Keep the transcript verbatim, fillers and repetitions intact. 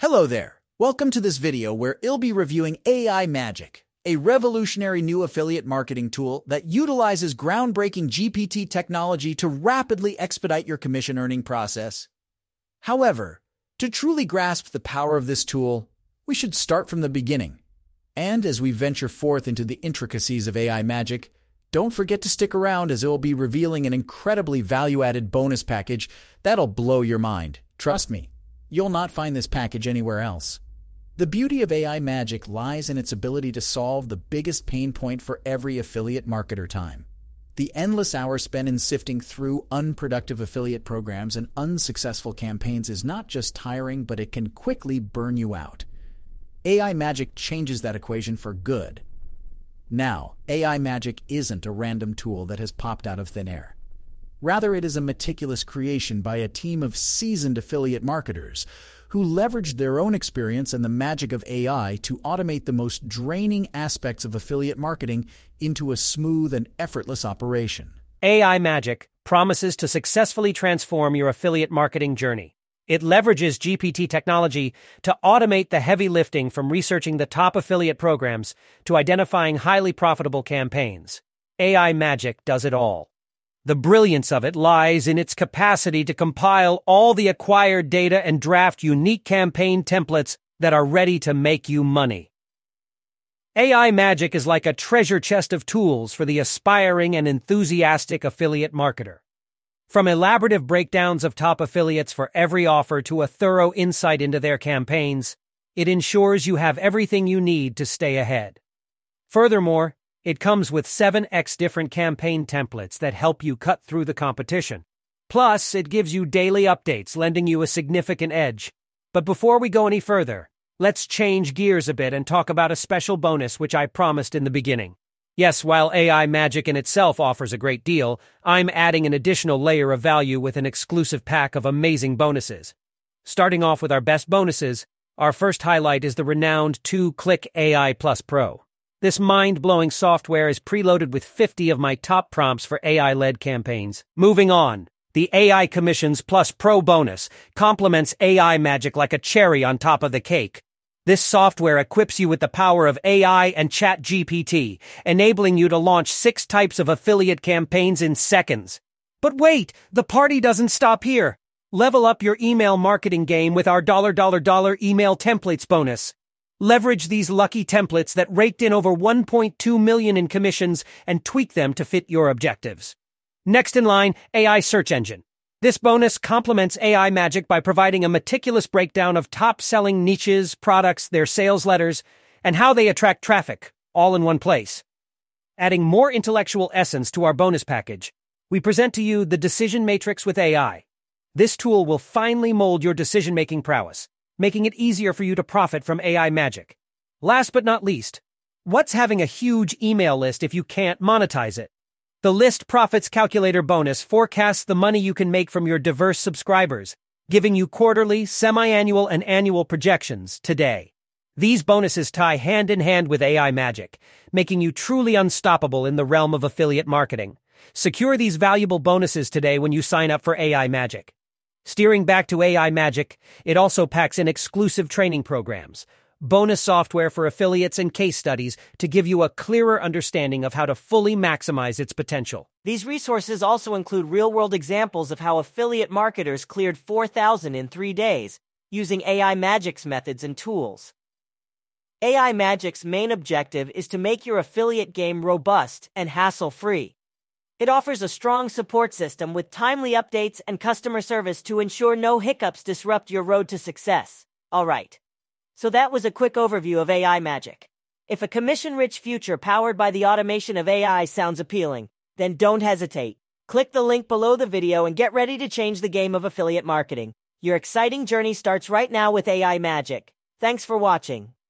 Hello there. Welcome to this video where I'll be reviewing A I Magic, a revolutionary new affiliate marketing tool that utilizes groundbreaking G P T technology to rapidly expedite your commission earning process. However, to truly grasp the power of this tool, we should start from the beginning. And as we venture forth into the intricacies of A I Magic, don't forget to stick around as I'll be revealing an incredibly value-added bonus package that'll blow your mind. Trust me, you'll not find this package anywhere else. The beauty of A I Magic lies in its ability to solve the biggest pain point for every affiliate marketer: time. The endless hours spent in sifting through unproductive affiliate programs and unsuccessful campaigns is not just tiring, but it can quickly burn you out. A I Magic changes that equation for good. Now, A I Magic isn't a random tool that has popped out of thin air. Rather, it is a meticulous creation by a team of seasoned affiliate marketers who leveraged their own experience and the magic of A I to automate the most draining aspects of affiliate marketing into a smooth and effortless operation. A I Magic promises to successfully transform your affiliate marketing journey. It leverages G P T technology to automate the heavy lifting from researching the top affiliate programs to identifying highly profitable campaigns. A I Magic does it all. The brilliance of it lies in its capacity to compile all the acquired data and draft unique campaign templates that are ready to make you money. A I Magic is like a treasure chest of tools for the aspiring and enthusiastic affiliate marketer. From elaborative breakdowns of top affiliates for every offer to a thorough insight into their campaigns, it ensures you have everything you need to stay ahead. Furthermore, it comes with seven x different campaign templates that help you cut through the competition. Plus, it gives you daily updates, lending you a significant edge. But before we go any further, let's change gears a bit and talk about a special bonus which I promised in the beginning. Yes, while A I Magic in itself offers a great deal, I'm adding an additional layer of value with an exclusive pack of amazing bonuses. Starting off with our best bonuses, our first highlight is the renowned two-Click A I Plus Pro. This mind-blowing software is preloaded with fifty of my top prompts for A I-led campaigns. Moving on, the A I Commissions Plus Pro bonus complements A I Magic like a cherry on top of the cake. This software equips you with the power of A I and Chat G P T, enabling you to launch six types of affiliate campaigns in seconds. But wait, the party doesn't stop here. Level up your email marketing game with our dollar dollar dollar email templates bonus. Leverage these lucky templates that raked in over one point two million in commissions and tweak them to fit your objectives. Next in line, A I Search Engine. This bonus complements A I Magic by providing a meticulous breakdown of top-selling niches, products, their sales letters, and how they attract traffic, all in one place. Adding more intellectual essence to our bonus package, we present to you the Decision Matrix with A I. This tool will finely mold your decision-making prowess, making it easier for you to profit from A I Magic. Last but not least, what's having a huge email list if you can't monetize it? The List Profits Calculator bonus forecasts the money you can make from your diverse subscribers, giving you quarterly, semi-annual, and annual projections today. These bonuses tie hand in hand with A I Magic, making you truly unstoppable in the realm of affiliate marketing. Secure these valuable bonuses today when you sign up for A I Magic. Steering back to A I Magic, it also packs in exclusive training programs, bonus software for affiliates, and case studies to give you a clearer understanding of how to fully maximize its potential. These resources also include real-world examples of how affiliate marketers cleared four thousand in three days using A I Magic's methods and tools. A I Magic's main objective is to make your affiliate game robust and hassle-free. It offers a strong support system with timely updates and customer service to ensure no hiccups disrupt your road to success. All right. So that was a quick overview of A I Magic. If a commission-rich future powered by the automation of A I sounds appealing, then don't hesitate. Click the link below the video and get ready to change the game of affiliate marketing. Your exciting journey starts right now with A I Magic. Thanks for watching.